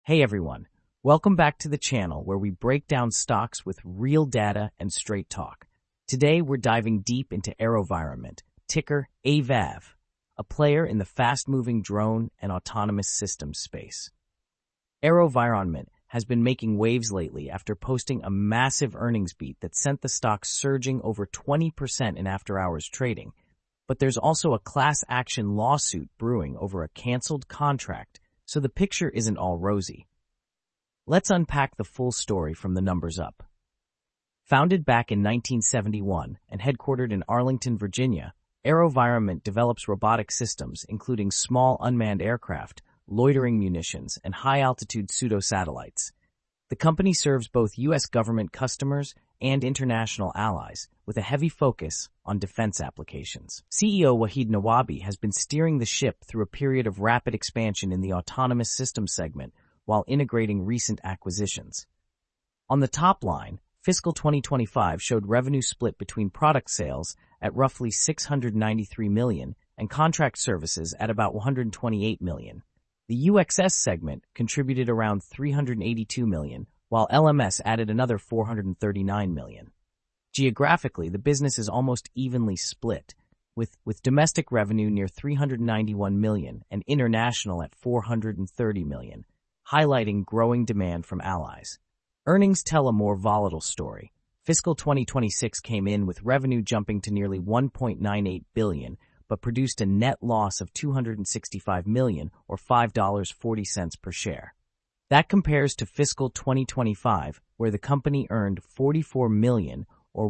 Hey everyone, welcome back to the channel where we break down stocks with real data and straight talk. Today we're diving deep into AeroVironment, ticker AVAV, a player in the fast-moving drone and autonomous systems space. AeroVironment has been making waves lately after posting a massive earnings beat that sent the stock surging over 20% in after-hours trading. But there's also a class action lawsuit brewing over a canceled contract, so the picture isn't all rosy. Let's unpack the full story from the numbers up. Founded back in 1971 and headquartered in Arlington, Virginia, AeroVironment develops robotic systems including small unmanned aircraft, loitering munitions, and high-altitude pseudo-satellites. The company serves both U.S. government customers and international allies, with a heavy focus on defense applications. CEO Wahid Nawabi has been steering the ship through a period of rapid expansion in the autonomous systems segment while integrating recent acquisitions. On the top line, fiscal 2025 showed revenue split between product sales at roughly $693 million and contract services at about $128 million. The UXS segment contributed around $382 million, while LMS added another $439 million. Geographically, the business is almost evenly split, with domestic revenue near $391 million and international at $430 million, highlighting growing demand from allies. Earnings tell a more volatile story. Fiscal 2026 came in with revenue jumping to nearly $1.98 billion, but produced a net loss of $265 million or $5.40 per share. That compares to fiscal 2025, where the company earned $44 million or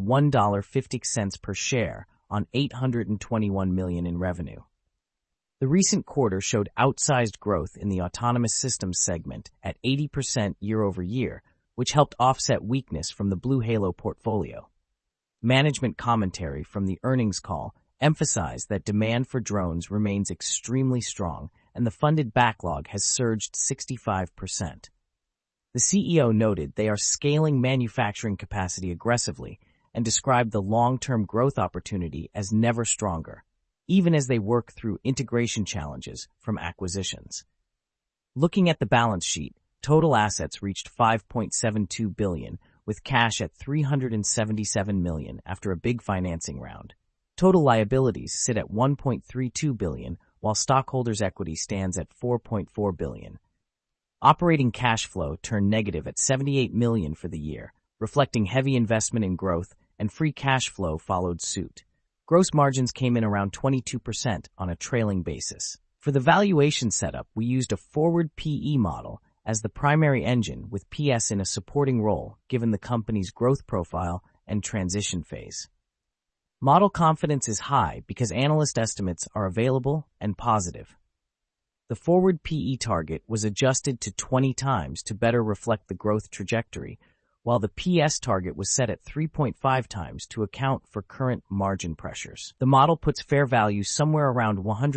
$1.50 per share on $821 million in revenue. The recent quarter showed outsized growth in the autonomous systems segment at 80% year-over-year, which helped offset weakness from the Blue Halo portfolio. Management commentary from the earnings call emphasized that demand for drones remains extremely strong and the funded backlog has surged 65%. The CEO noted they are scaling manufacturing capacity aggressively and described the long-term growth opportunity as never stronger, even as they work through integration challenges from acquisitions. Looking at the balance sheet, total assets reached $5.72 billion, with cash at $377 million after a big financing round. Total liabilities sit at $1.32 billion, while stockholders' equity stands at $4.4 billion. Operating cash flow turned negative at $78 million for the year, reflecting heavy investment in growth, and free cash flow followed suit. Gross margins came in around 22% on a trailing basis. For the valuation setup, we used a forward PE model as the primary engine, with PS in a supporting role given the company's growth profile and transition phase. Model confidence is high because analyst estimates are available and positive. The forward PE target was adjusted to 20 times to better reflect the growth trajectory, while the PS target was set at 3.5 times to account for current margin pressures. The model puts fair value somewhere around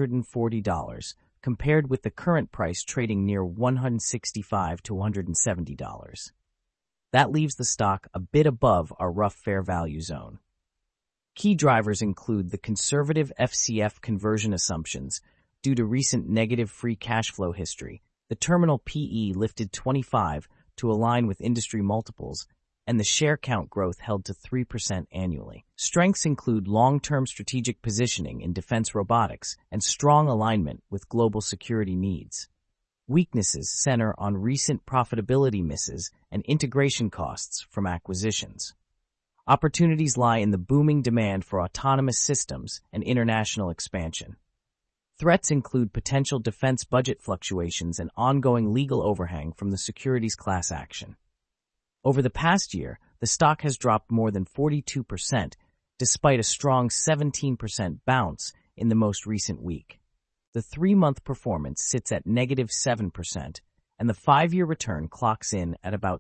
$140, compared with the current price trading near $165 to $170. That leaves the stock a bit above our rough fair value zone. Key drivers include the conservative FCF conversion assumptions due to recent negative free cash flow history, the terminal PE lifted 25 to align with industry multiples, and the share count growth held to 3% annually. Strengths include long-term strategic positioning in defense robotics and strong alignment with global security needs. Weaknesses center on recent profitability misses and integration costs from acquisitions. Opportunities lie in the booming demand for autonomous systems and international expansion. Threats include potential defense budget fluctuations and ongoing legal overhang from the securities class action. Over the past year, the stock has dropped more than 42%, despite a strong 17% bounce in the most recent week. The 3-month performance sits at negative 7%, and the 5-year return clocks in at about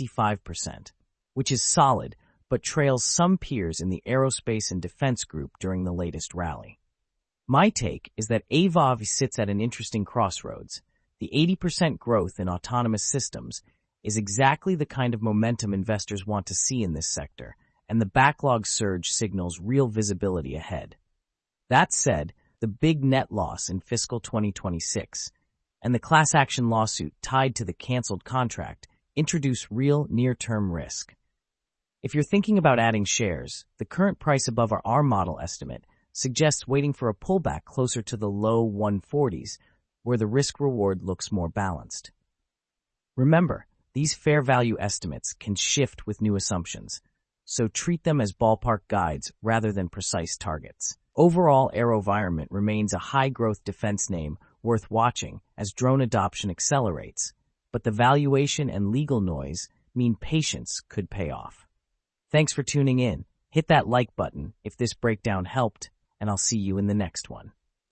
65%, which is solid, but trails some peers in the aerospace and defense group during the latest rally. My take is that AVAV sits at an interesting crossroads. The 80% growth in autonomous systems is exactly the kind of momentum investors want to see in this sector, and the backlog surge signals real visibility ahead. That said, the big net loss in fiscal 2026 and the class action lawsuit tied to the canceled contract introduce real near-term risk. If you're thinking about adding shares, the current price above our model estimate suggests waiting for a pullback closer to the low 140s, where the risk-reward looks more balanced. Remember, these fair value estimates can shift with new assumptions, so treat them as ballpark guides rather than precise targets. Overall, AeroVironment remains a high-growth defense name worth watching as drone adoption accelerates, but the valuation and legal noise mean patience could pay off. Thanks for tuning in. Hit that like button if this breakdown helped, and I'll see you in the next one.